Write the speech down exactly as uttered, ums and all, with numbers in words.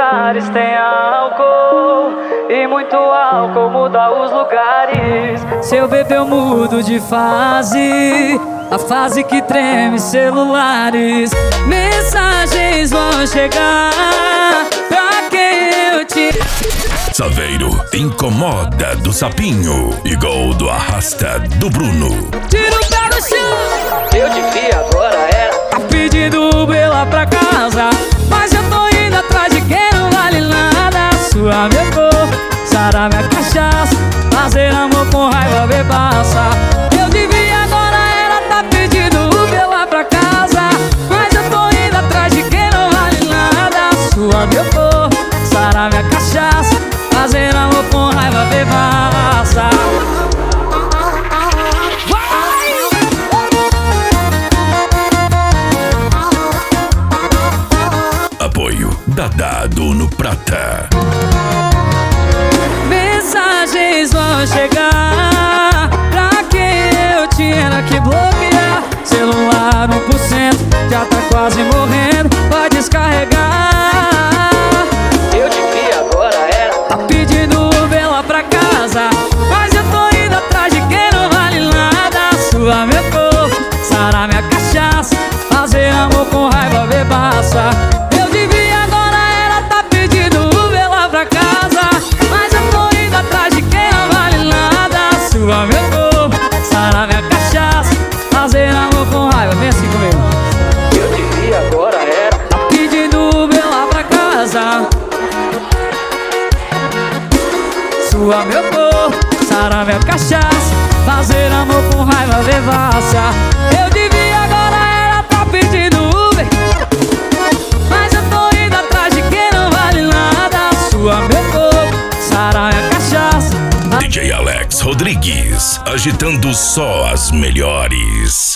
lugares tem álcool, e muito álcool muda os lugares. Se eu beber eu mudo de fase, a fase que treme celulares. Mensagens vão chegar pra quem eu te... Saveiro incomoda do Sapinho e gol do arrasta do Bruno. Tira o pé do chão. Eu devia, agora era. Tá pedindo Uber lá pra casa, mas eu tô indo atrás de quem não vale nada. Sua meu corpo, sarar minha cachaça, fazer amor com raiva, bebaça. Eu devia, agora era. Tá pedindo Uber lá pra casa, mas eu tô indo atrás de quem não vale nada. Sua meu corpo, sarar minha cachaça, fazer amor com raiva, bebaça. Apoio Dadado no Prata. Mensagens vão chegar pra quem eu tinha que bloquear. Celular um por cento, já tá quase morrendo, vai descarregar. Eu devia, agora era. Tá pedindo Uber lá pra casa, mas eu tô indo atrás de quem não vale nada. Sua meu corpo, sarar minha cachaça, fazer amor com raiva, bebaça. Eu devia, agora era. Tá pedindo Uber lá pra casa, mas eu tô indo atrás de quem não vale nada. Sua meu corpo, sarar minha cachaça, fazer amor com raiva. Vem assim comigo. Eu devia, agora era. Tá pedindo Uber lá pra casa, sua meu corpo, sarar minha cachaça, fazer amor com raiva, bebaça. Eu devia, agora era. Tá pedindo Uber, mas eu tô indo atrás de quem não vale nada. Sua meu corpo, sarar minha cachaça. D J Alex Rodrigues, agitando só as melhores.